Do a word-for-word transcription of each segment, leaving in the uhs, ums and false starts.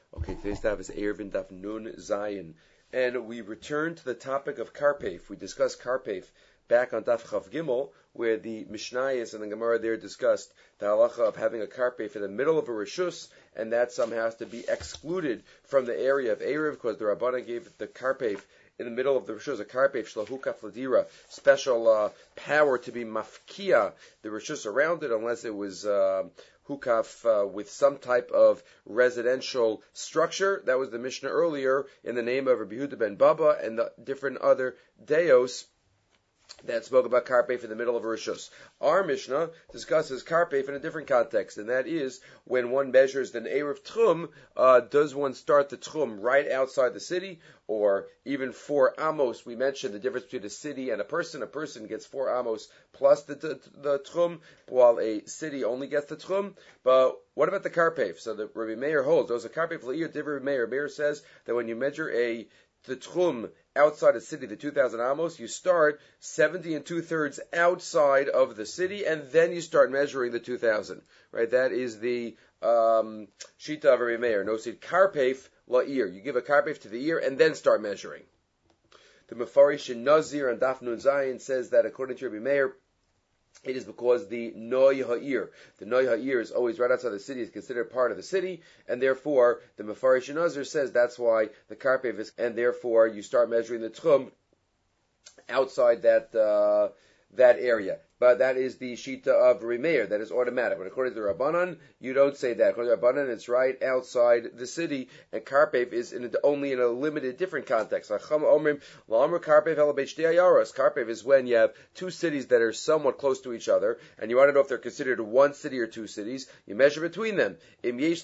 Okay, today's daf is Eruvin Daf Nun Zayin, and we return to the topic of Karpef. We discussed Karpef back on Daf Chav Gimel, where the Mishnayos and the Gemara there discussed the halacha of having a Karpef in the middle of a Rishus, and that somehow has to be excluded from the area of Erev, because the Rabbanan gave the Karpef in the middle of the Rishus, a Karpef, Shlahukaf Ladira, special uh, power to be mafkia the Rishus around it, unless it was uh, hukaf uh, with some type of residential structure. That was the Mishnah earlier in the name of Rabbi Yehuda ben Baba and the different other deos that spoke about Karpef in the middle of a Rishus. Our Mishnah discusses Karpef in a different context, and that is when one measures the Erev Tchum, uh, does one start the Tchum right outside the city, or even four amos? We mentioned the difference between a city and a person. A person gets four amos plus the, the, the Tchum, while a city only gets the Tchum. But what about the Karpef? So the Rabbi Meir holds, there's a Karpef L'ir, Rabbi Meir. Meir says that when you measure a the Tchum outside the city, the two thousand amos, you start seventy and two-thirds outside of the city, and then you start measuring the two thousand. Right? That is the um, Shita of Rabbi Meir. No, see, Karpef La'ir. You give a Karpef to the ear, and then start measuring. The Mefarish in Nazir and Daf Nun Zayin says that according to Rabbi Meir, it is because the Noi Ha'ir, the Noi Ha'ir is always right outside the city, is considered part of the city, and therefore the Mefarish Nazir says that's why the Karpef is, and therefore you start measuring the Tchum outside that uh, that area. But that is the Shita of Rimeir, that is automatic. But according to the Rabbanan, you don't say that. According to the Rabbanan, it's right outside the city, and Karpef is in a, only in a limited, different context. Karpef is when you have two cities that are somewhat close to each other, and you want to know if they're considered one city or two cities. You measure between them. If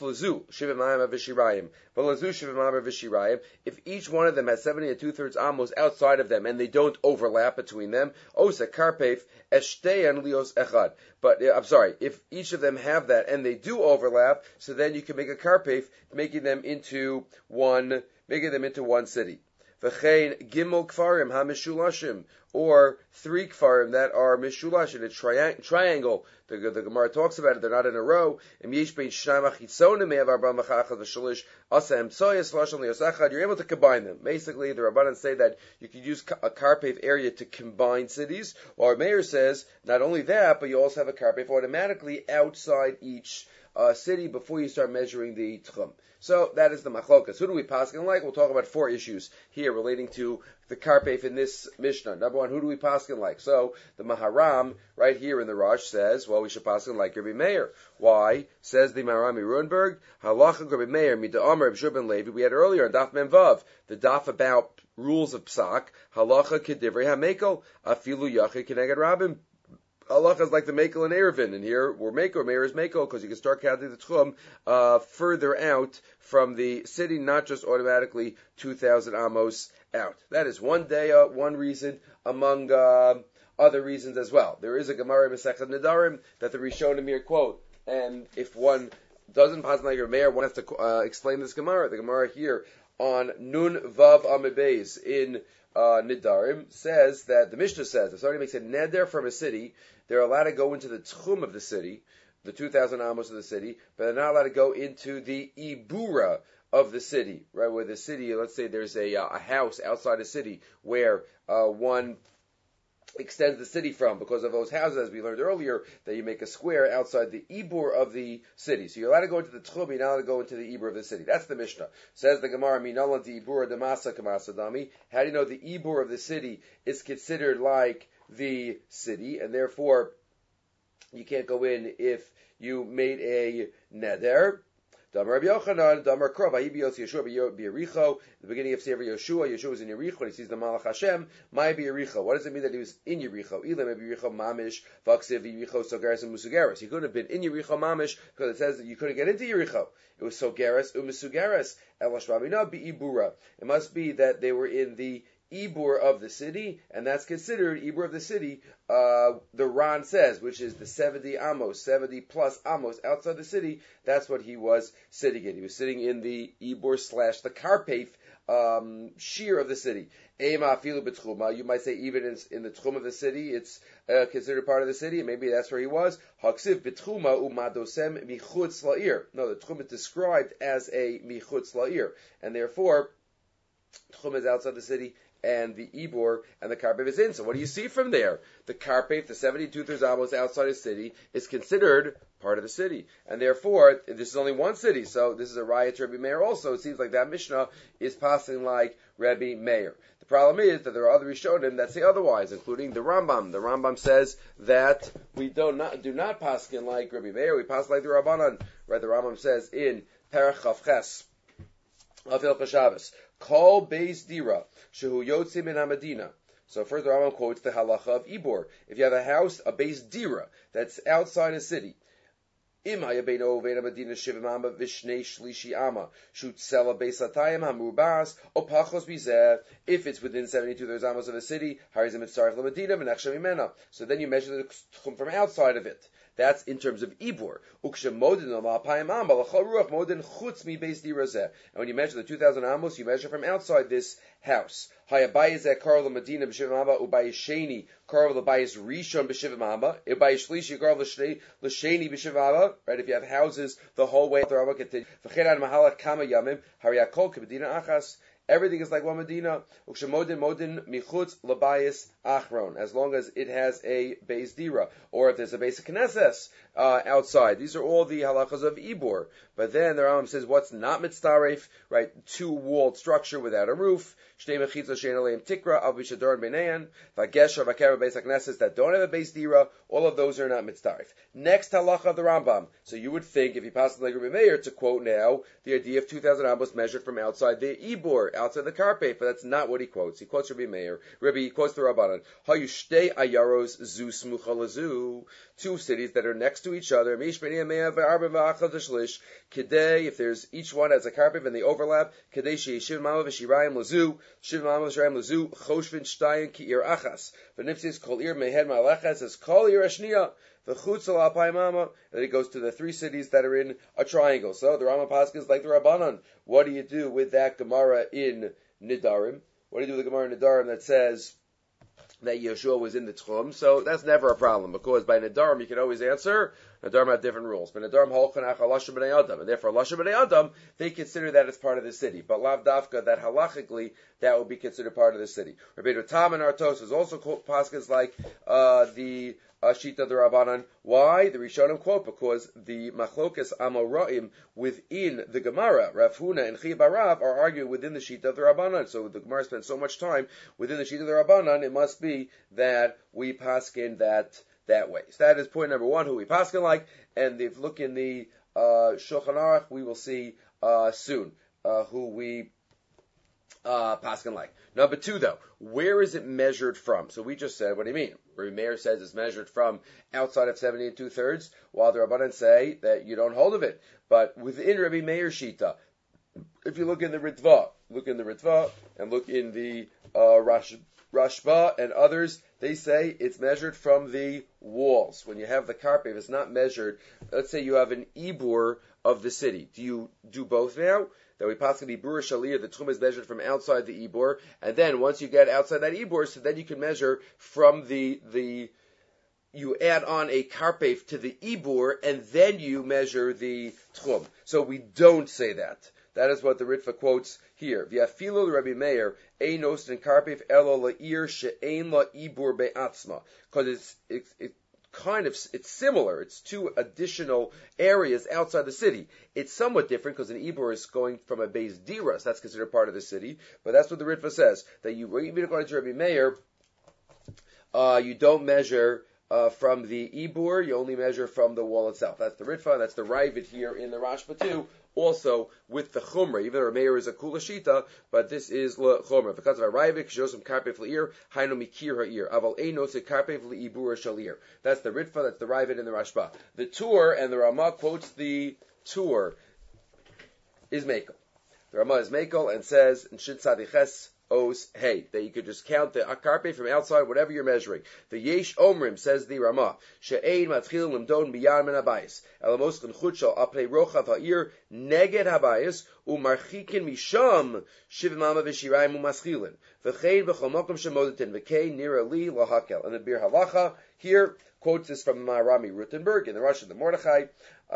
each one of them has seventy and two-thirds amos outside of them, and they don't overlap between them, Osa Karpef but I'm sorry, if each of them have that and they do overlap, so then you can make a karpef, making them into one, making them into one city. V'chein gimel kfarim ha-mishulashim, or three kfarim that are mishulash in a tri- triangle. The, the Gemara talks about it; they're not in a row. You're able to combine them. Basically, the Rabbanan say that you could use a karpef area to combine cities. Or Meir says not only that, but you also have a karpef automatically outside each uh, city before you start measuring the tchum. So that is the machlokas. Who do we paskin like? We'll talk about four issues here relating to the karpef in this Mishnah. Number one, who do we paskin like? So the Maharam right here in the Rosh says, well, we should paskin like Rabbi Meir. Why? Says the Maharam Rurenberg, halacha Rabbi Meir mida Amar Rabbi ben Levi. We had earlier in Daf Memvav the Daf about rules of psak. Halacha kedivrei hamekel afilu yachid keneged rabim. Allah is like the Mekel and Eruvin, and here we're Mekel, Meir is Mekel, because you can start counting the Tchum uh, further out from the city, not just automatically two thousand amos out. That is one day, uh, one reason among uh, other reasons as well. There is a Gemara Masechet Nedarim that the Rishonim here quote, and if one doesn't pass like your Meir, one has to uh, explain this Gemara. The Gemara here on Nun Vav Amebez in Uh, Nidarim says that the Mishnah says if somebody makes a neder from a city, they're allowed to go into the tchum of the city, the two thousand amos of the city, but they're not allowed to go into the ibura of the city, right? Where the city, let's say there's a, a house outside a city where uh, one extends the city from, because of those houses, as we learned earlier, that you make a square outside the ibur of the city. So you're allowed to go into the tchum, you're not allowed to go into the ibur of the city. That's the Mishnah. Says the Gemara, Minalan the ibur damasa kamasa dami. How do you know the ibur of the city is considered like the city, and therefore you can't go in if you made a neder? Damar Rabbi Yochanan, Damar Krov, Ahibios Yeshua B'Yericho. The beginning of Sefer Yeshua, Yeshua was in Yericho, and he sees the Malach Hashem. Mai B'Yericho. What does it mean that he was in Yericho? Ilam B'Yericho Mamish, Vaksiv Yericho Sogaris and Musugaris. He couldn't have been in Yericho Mamish because it says that you couldn't get into Yericho. It was Sogaris Umusugaris. Elash Rabina B'Ibura. It must be that they were in the Ibur of the city, and that's considered Ibur of the city, uh, the Ran says, which is the seventy amos, seventy plus amos outside the city. That's what he was sitting in. He was sitting in the Ibur slash the Karpef um, shear of the city. Ema afilu b'tchuma. You might say even in, in the tchum of the city, it's uh, considered part of the city. Maybe that's where he was. Haksiv b'tchuma umadosem michutz la'ir. No, the tchum is described as a michutz la'ir, and therefore tchum is outside the city, and the Ibor and the Karpef is in. So what do you see from there? The Karpef, the seventy-two thirds amos outside the city, is considered part of the city. And therefore, this is only one city. So this is a riot to Rebbe Meir also. It seems like that Mishnah is passing like Rebbe Meir. The problem is that there are other Rishonim that say otherwise, including the Rambam. The Rambam says that we do not, do not paskin like Rebbe Meir, we pass like the Rabbanan. Right? The Rambam says in Perach Chav Ches of Hilchos Shabbos, Kol Beis Dira, Shehu Yotzi Min HaMedina. So first the Rambam quotes the halacha of Ibor. If you have a house, a Beis Dira, that's outside a city, Im hayabeino ve'ena medina shivim ama v'shnei shlishi ama shutzela beis latayim hamubas o pachos bizeh. If it's within seventy-two thirds amos of a city, harizim mitzaref l'medina v'nachshem imena. So then you measure the tchum from outside of it. That's in terms of Ibor. And when you measure the two thousand amos, you measure from outside this house. Right? If you have houses the whole way, everything is like one Medina. As long as it has a Beis Dira, or if there's a Beis Knesses uh, outside. These are all the halachas of Ibor. But then the Rambam says, what's not mitzaref? Right, two-walled structure without a roof. Shnei mechitza she'en aleim tikra al b'shadorin b'neyan. V'gesher v'kera Beis Knesses that don't have a Beis Dira. All of those are not mitzaref. Next halacha of the Rambam. So you would think, if you pass the like Rebbe Meir, to quote now the idea of two thousand amos measured from outside the Ibor, outside the Karpef, but that's not what he quotes. He quotes Rebbe Meir. Rebbe, he quotes the Rabbanan. Hayu shtei ayaros zu smucha lezu. Two cities that are next to each other. Mish b'nei mea ve'arba v'achad v'shlish. Kedei, if there's each one has a Karpef and they overlap, kedei she'yishiv mama v'shirayim lezu, shiv mama v'shirayim lezu, choshvin shtayim ki ir achas. V'nipsis kol ir mehed ma'alechas as kol ir ashniya. V'chutz al alpai mama. And it goes to the three cities that are in a triangle. So the Rambam Paskin is like the Rabbanan. What do you do with that Gemara in Nidarim? What do you do with the Gemara in Nidarim that says that Yeshua was in the Tchum? So that's never a problem, because by Nidarim you can always answer. Nidarim have different rules. But Nidarim holchanach halasha b'nei adam, and therefore halasha b'nei adam, they consider that as part of the city. But lav dafka, that halachically that would be considered part of the city. Rabbeinu Tam and Artos is also paskins like uh, the uh, Shita the Rabbanan. Why? The Rishonim quote, because the Machlokas Amoraim within the Gemara, Rav Huna and Chiya Barav, are arguing within the Shita of the Rabbanan. So the Gemara spends so much time within the Shita of the Rabbanan, it must be that we paskin that that way. So that is point number one, who we paskin like, and if you look in the uh, Shulchan Aruch, we will see uh, soon uh, who we uh, paskin like. Number two, though, where is it measured from? So we just said, what do you mean? Rebbe Meir says it's measured from outside of seventy and two thirds, while the Rabbanan say that you don't hold of it. But within Rebbe Meir Shita, if you look in the Ritva, look in the Ritva, and look in the uh, Rash, Rashba and others, they say it's measured from the walls. When you have the Karpef, it's not measured. Let's say you have an Ibur of the city. Do you do both now? That we pass the Ibur Shalir, the Tchum is measured from outside the Ibur, and then once you get outside that Ibur, so then you can measure from the, the, you add on a Karpef to the Ibur, and then you measure the Tchum. So we don't say that. That is what the Ritva quotes here. V'afilu Rabbi Meir, einos and Karpef elo la'ir she'ein la Ibur be'atzma. Because it's, it's, it's kind of, it's similar. It's two additional areas outside the city. It's somewhat different because an Ibur is going from a Beis Dira, so that's considered part of the city. But that's what the Ritva says, that you, even according to Rabbi Meir, uh, you don't measure uh, from the Ibur, you only measure from the wall itself. That's the Ritva, that's the Ravid here in the Rashba too. Also with the Chumra, even though Meir is a Kula Shita, but this is Le Chumra. Because of a Raivik, Shosam Karpef Le'ir, Hainu Mikir Ha'ir, Aval Einos Karpef Le'ibur Shalir. That's the Ritva, that's the Ravid and the Rashba. The Tur, and the Ramah quotes the Tur, is Mekel. The Ramah is Mekel and says, in Shin Tzadiches Os Hey, that you could just count the karpe from outside, whatever you're measuring. The Yesh Omrim, says the Ramah, She'ein matchil limdon miyad min habayis, elamos l'nchut shal apnei rochav ha'ir neged habayis, u'marchikin misham shivim ama v'shirayim u'maschilin, v'chein v'chol mokum shemodetin, v'kein nira li lahakel. And the Bir Halacha here quotes this from uh, Rami Rutenberg in the Russian, the Mordechai,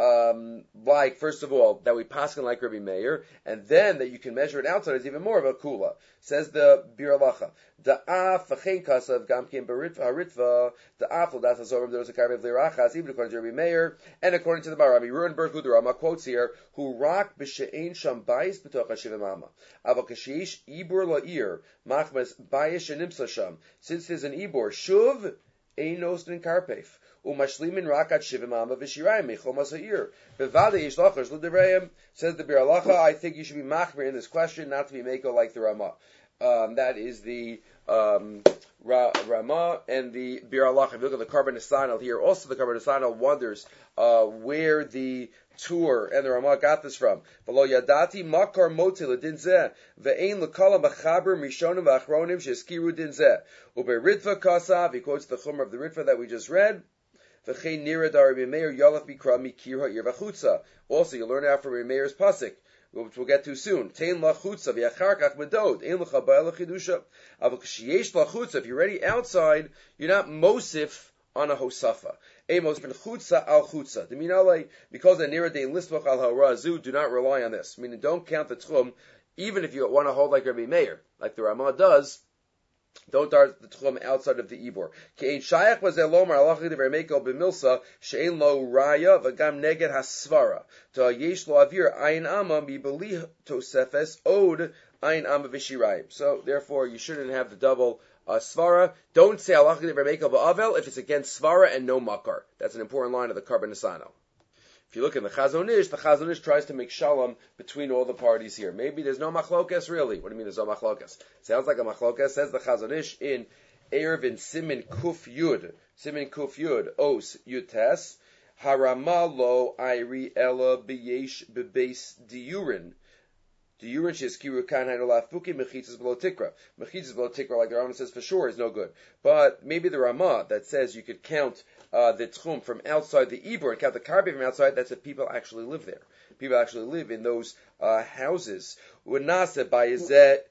um, like, first of all, that we paskin like Rabbi Meir, and then that you can measure it outside is even more of a kula. Says the Bir Halacha, Da'af v'chein kasav gamkin baritva haritva, da'af l'dat hazorim there's a karbev l'irachas, even according to Rabbi Meir, and according to the Rami Rutenberg, who the Rama quotes here, who rak b'she'ein sham bayis b'toch ha'shivim ama, aval k'sheish ibur la'ir, machmas bayis shenimsa sham, since there's an ibur, shuv, Einos in Karpef, Umashlimin Rakat Shivim Ama Vishirayim Mechomas Ha'ir. Bevada Yishlachas L'Dereim, says the Bir Halacha, I think you should be machmir in this question, not to be mako like the Ramah. Um, that is the um, Ra- Ramah and the Bir Halacha. If you look at the Karban Nesanel here, also the Karban Nesanel wonders uh, where the Tur and the Ramah got this from. V'lo yadati makar moti l'din zeh, ve'ein l'kala machaber mishonim v'achronim sheskiru din zeh. Ube Ritva kasav, he quotes the Chumrah of the Ritva that we just read. V'chein nira dar Rabbi Meir yalach bikra mikir ha'ir v'chutza. Also, you learn out from Rabbi Meir's pasuk, which we'll get to soon. Tein lachutza v'yachar kach medod, ein l'chabay l'chidusha. Avol k'shyesh lachutza, if you're already outside, you're not mosif on a hosafa. Amos ben chutza al chutza. The minalei, because the nira dein lisbach al ha'razu, do not rely on this. Meaning, don't count the tchum, even if you want to hold like Rabbi Meir, like the Ramah does. Don't dart the tchum outside of the ibor. Ke'ein shayach was elomar alachid v'ermeko b'milsa she'ein lo raya v'gam neged hasvara. To yesh lo avir ayin ama mibeli tosefes od ayin ama v'shirayim. So therefore, you shouldn't have the double Uh, svara. Don't say alachid v'ermeko ba'avel if it's against svara and no makar. That's an important line of the Karban Nesanel. If you look in the Chazon Ish, the Chazon Ish tries to make shalom between all the parties here. Maybe there's no machlokas really. What do you mean there's no machlokas? Sounds like a machlokas. Says the Chazon Ish in Erev in Simin Kuf Yud. Simin Kuf Yud. Os Yud Tes. Harama lo Iri Ella Beyesh Bebeis Diurin. Diurin sheskiru kan hainolafuki mechitzas below tikra. Mechitzas below tikra, like the Rambam says for sure, is no good. But maybe the Ramah that says you could count uh, the tchum from outside the ibor and count the karbi from outside, that's if people actually live there. People actually live in those uh, houses. Unase by Yezet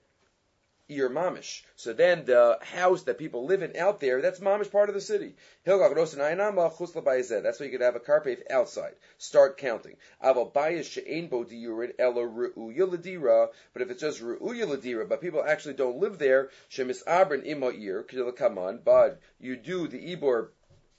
Ir mamish. So then the house that people live in out there, that's mamish part of the city. That's why you could have a karpef outside. Start counting. But if it's just ru'uya ladira, but people actually don't live there, shemis abrin ima'ir, kaman, but you do the ibor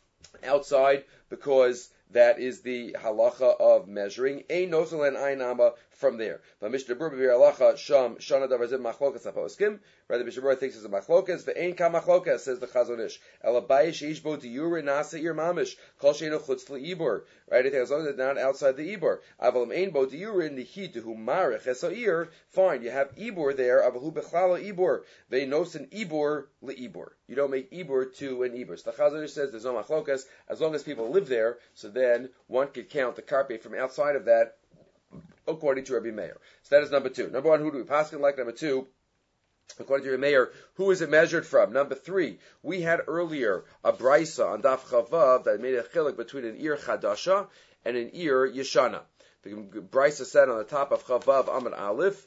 outside because that is the halacha of measuring. Ein nosel and einama from there. But Mishnah Berurah b'Bir Halacha sham shana davar zeh machlokas haposkim. Rather, Mishnah Berurah thinks it's a machlokas. Ve'ein ka machlokas, says the Chazon Ish. Elabayis sheish bo diur nasa ir mamish kol sheinu chutz leibor. Right, as long as it's not outsid the ibor. Avalim ein bo diur nihi dehu marich esair. Fine, you have ibor there. Avahu bechlala ibor. Ve'ein nosen ibor leibor. You don't make ibor to an ibor. So the Chazon Ish says there's no machlokas as long as people live there. So then one could count the karpe from outside of that, according to Rabbi Meir. So that is number two. Number one, who do we paskin like? Number two, according to Rabbi Meir, who is it measured from? Number three, we had earlier a brisa on Daf Chavav that made a chilik between an ir chadasha and an ir yeshana. The brisa said on the top of Chavav Amud Aleph,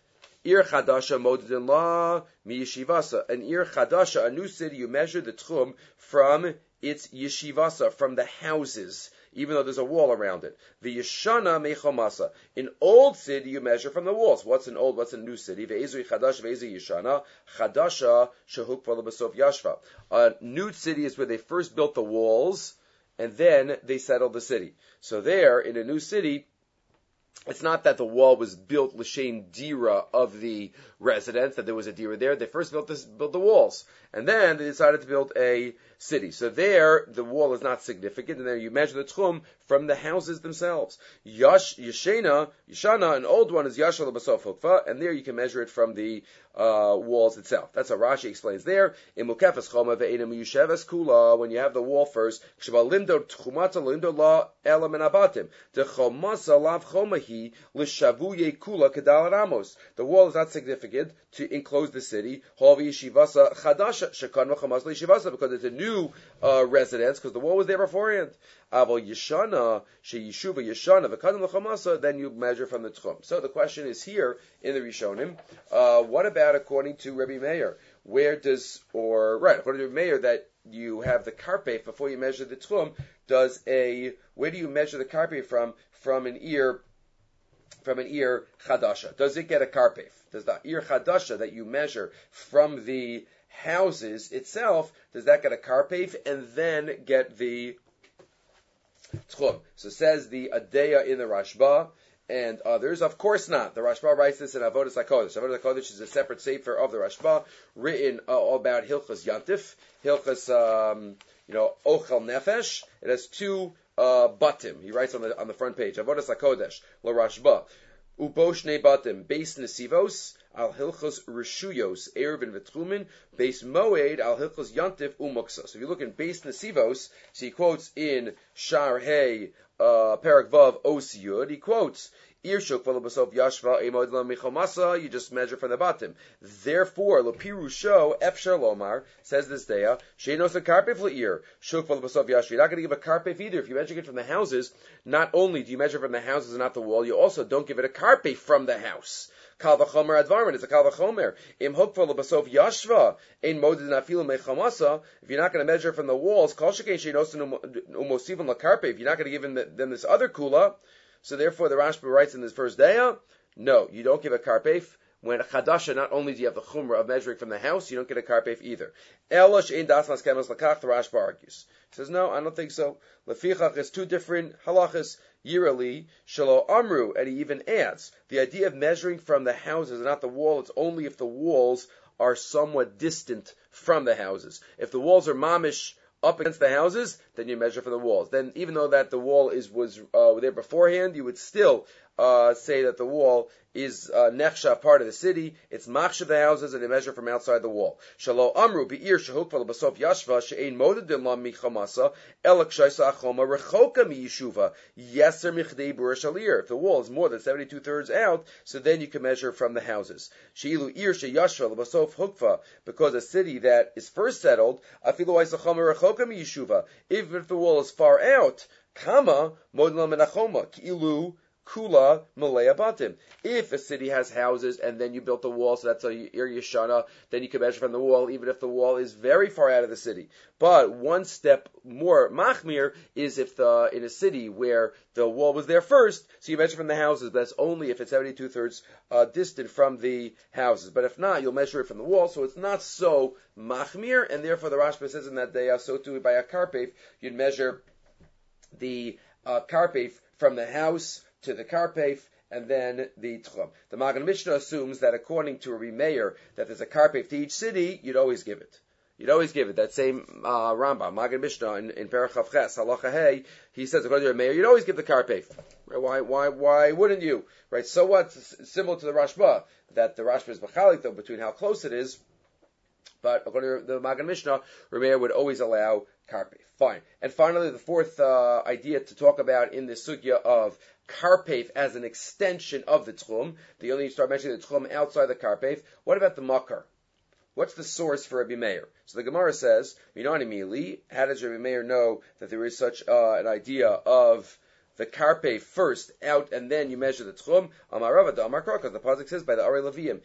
ir chadasha modedin la mi yeshivasa. An ir chadasha, a new city, you measure the tchum from its yeshivasa, from the houses, even though there's a wall around it. The yeshana mechomasa. In old city, you measure from the walls. What's an old, what's a new city? Ve'ezui chadash, ve'ezui yeshana. Chadasha shehuk v'lebasof yashva. A new city is where they first built the walls, and then they settled the city. So there, in a new city, it's not that the wall was built l'shem dira of the residents, that there was a dira there. They first built this, built the walls, and then they decided to build a city. So there, the wall is not significant, and there you measure the tchum from the houses themselves. Yash, Yeshena, Yeshana, an old one is Yashal Basof Hukfa, and there you can measure it from the uh, walls itself. That's how Rashi explains there. In Mukefes Choma ve'enim Yusheves Kula, when you have the wall first, Kshaval Lindo Tchumata Lindo La Elam and Abatim. The Chomasa Lav Choma hi l'shavuye kula kedal ramos. The wall is not significant to enclose the city. Havi yeshivasa chadasha shekan v'chamas l'yeshivasa, because it's a new uh, residence, because the wall was there beforehand. Aval yeshana sheyishuva yeshana v'kadam l'chamasa, then you measure from the tchum. So the question is here in the Rishonim, uh, what about according to Rabbi Meir? Where does, or, right, according to Rabbi Meir, that you have the karpef before you measure the tchum, does a, where do you measure the karpef from? From an ear, from an ear chadasha. Does it get a karpef? Does the ear chadasha that you measure from the houses itself, does that get a karpef and then get the tchum? So says the Adeya in the Rashba, and others, of course not. The Rashba writes this in Avodas HaKodesh. Avodas HaKodesh is a separate sefer of the Rashba, written uh, all about Hilchas Yantif, Hilchas, um, you know, Ochel Nefesh. It has two uh, batim. He writes on the on the front page. Avodas HaKodesh, La Rashba. Uboshne batim, Beis Nesivos, Al Hilchos Rishuyos, Erevin V'Tchumin, Beis Moed, Al Hilchos Yantif, Umuksa. So if you look in Beis Nesivos, so he quotes in Shar Hey, Uh, Parak Vav Osiyud, he quotes, Irshuk Valabasov Yashva Emod La Michomasa, you just measure from the bottom. Therefore, Lapirusho, Efshar Lomar, says this day, Sheinos a Karpef La'ir, Shuk Valabasov Yashva. You're not going to give a Karpef either. If you measure it from the houses, not only do you measure from the houses and not the wall, you also don't give it a Karpef from the house. Kal v'chomer advarmin, it's a kal v'chomer. Im hokva l'basov yashva, ein moded nafilu mechamasa. If you're not going to measure from the walls, kol shekei sheinosin umosivin lakarpe, if you're not going to give them, the, them this other kula, so therefore the Rashba writes in this first daya, no, you don't give a karpef. When chadasha, not only do you have the chumrah of measuring from the house, you don't get a karpef either. Elash ein das mas kemas lakach, the Rashba argues. He says, no, I don't think so. Lefichach is two different halachas. Yirali, Shalo Amru, and he even adds, the idea of measuring from the houses, not the wall, it's only if the walls are somewhat distant from the houses. If the walls are mamish up against the houses, then you measure for the walls. Then even though that the wall is was uh, there beforehand, you would still uh, say that the wall is uh, nechsha, part of the city. It's machshav the houses, and they measure from outside the wall. Shalo amru be'ir shehukva l'basof yashva she'ein moded lam michamasa elak shaisa achoma rechoka miyishuva yeser michdei bur shalir. If the wall is more than seventy-two thirds out, so then you can measure from the houses. Sheilu ir sheyashva l'basof hukva, because a city that is first settled afilu aisachoma rechoka miyishuva, even if the wall is far out, kama moded lam menachoma ki'ilu Kula Malaya Batim. If a city has houses and then you built a wall, so that's a Ir Yeshana, then you can measure from the wall, even if the wall is very far out of the city. But one step more machmir is if the in a city where the wall was there first, so you measure from the houses, but that's only if it's seventy-two thirds uh, distant from the houses. But if not, you'll measure it from the wall, so it's not so machmir, and therefore the Rashba says in that day, so too by a karpef, you'd measure the uh, karpef from the house to the karpef, and then the tchum. The Magen Mishnah assumes that according to Rabbi Meir, that there's a karpef to each city, you'd always give it. You'd always give it. That same uh, Rambam, Magen Mishnah, in, in Perach Chav Ches, Halacha Hey, he says, according to Rabbi Meir, you'd always give the karpef. Why, why, why wouldn't you? Right? So what? Similar to the Rashba, that the Rashba is b'chalik, though, between how close it is, but according to the Magen Mishnah, Rabbi Meir would always allow karpef. Fine. And finally, the fourth uh, idea to talk about in this sugya of karpef as an extension of the tchum. The only you start mentioning the tchum outside the karpef. What about the makar? What's the source for Rabbi Meir? So the Gemara says, Minani Mili, how does Rabbi Meir know that there is such uh, an idea of the karpef first out and then you measure the tchum? Amar Rava da Amar Kra, because the pasuk says by the Arei Leviim,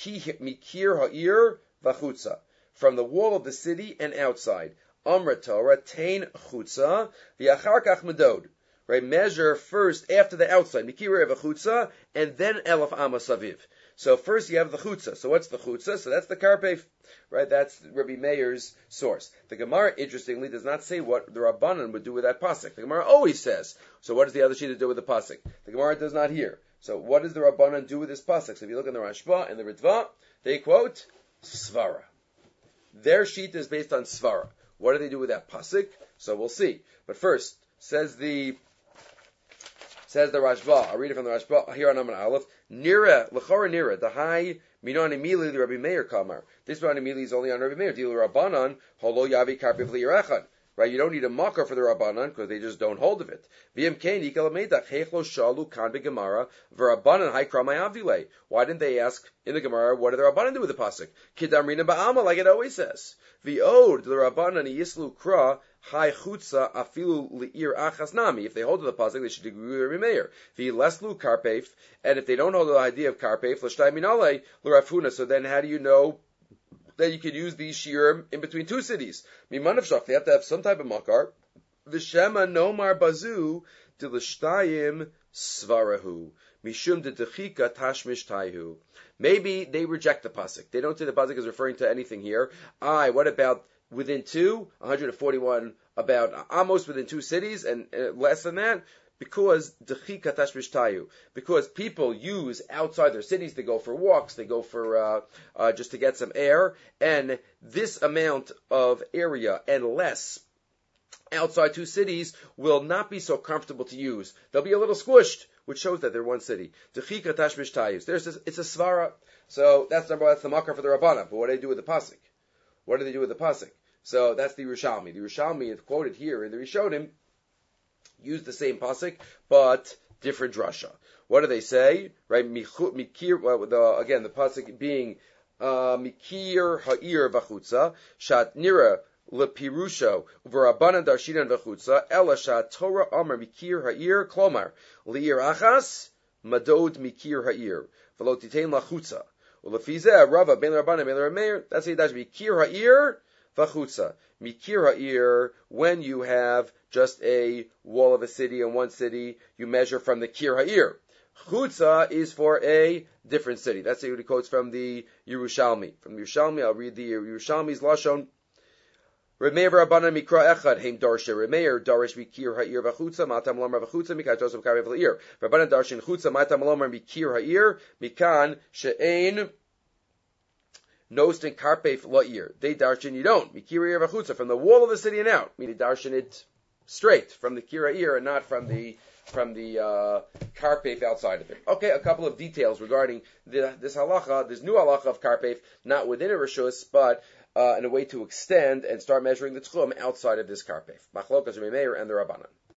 Mikir ha'ir v'chutza, from the wall of the city and outside. Amra Torah, Tain Chutza, V'achar Kach Medod. Right, measure first after the outside, Mikira V'chutza, and then Elef Amasaviv. So first you have the Chutza. So what's the Chutza? So that's the Karpef. Right, that's Rabbi Meir's source. The Gemara, interestingly, does not say what the Rabbanan would do with that pasuk. The Gemara always says, so what does the other Shita do with the pasuk? The Gemara does not hear. So what does the Rabbanan do with this pasuk? So if you look in the Rashba and the Ritva, they quote, Svara. Their Shita is based on Svara. What do they do with that pasuk? So we'll see. But first, says the says the Rashba. I'll read it from the Rashba here on Amman Aleph. Nira lechora nira the high minon emili the Rabbi Meir kamar. This minon emili is only on Rabbi Meir. Dilu Rabbanan holo yavi karpef liyirachad. right? You don't need a makar for the Rabbanan because they just don't hold of it. Why didn't they ask in the Gemara, what did the Rabbanan do with the pasuk? Kidamrina ba'alma, like it always says. V'od the Rabbanan yislu kra hai chutza afilu li'ir achas nami. If they hold to the pasuk, they should agree with Meir. V'leslu karpef, and if they don't hold to the idea of karpef, l'shtay minale l'rafuna. So then, how do you know that you could use these shiurim in between two cities? Mimanavshach, they have to have some type of makar. V'shema nomar bazu d'lishtayim svarahu. Mishum de tashmish taihu. Maybe they reject the pasuk. They don't say the pasuk is referring to anything here. I. What about within two? one hundred forty-one about almost within two cities and uh, less than that. Because dechika tashmish taihu. Because people use outside their cities. They go for walks. They go for uh, uh, just to get some air. And this amount of area and less outside two cities will not be so comfortable to use. They'll be a little squished, which shows that they're one city. Dechika tashmish tayus. There's this, it's a svara. So that's number one, that's the makar for the Rabbana. But what do they do with the pasuk? What do they do with the pasuk? So that's the Yerushalmi. The Yerushalmi is quoted here in the Rishonim, use the same pasuk, but different drasha. What do they say? Right? Mikir, well, the, again, the pasuk being uh, Mikir ha'ir v'chutza, shat nira Lepirusho v'Rabbanan darshinan v'chutza ela Torah amar mikir ha'ir klomar li'ir achas madod mikir ha'ir v'lo titein lachutza u'lefizeh Rava ben Rabbanan ben Rameir. That's how you dash mikir ha'ir v'chutza. Mikir ha'ir, when you have just a wall of a city in one city, you measure from the kir ha'ir. Chutza is for a different city. That's what he quotes from the Yerushalmi. From the Yerushalmi, I'll read the Yerushalmi's lashon. Remeir v'Rabbanan mikra echad heim darsha. Remeir darish mikir ha'ir v'chutza matam lomar v'chutza mikat joseph karev l'ir. Rabbanan darshin chutza matam lomar mikir ha'ir mikan she'ein nostin karpef la'ir. They darshin you don't mikir ha'ir v'chutza from the wall of the city and out. Meaning darshin it straight from the kir ha'ir and not from the from the uh, karpef outside of it. Okay, a couple of details regarding the, this halacha, this new halacha of karpef, not within a rishus, but Uh, in a way to extend and start measuring the tchum outside of this karpef. Machlokas Meir and the Rabbanan.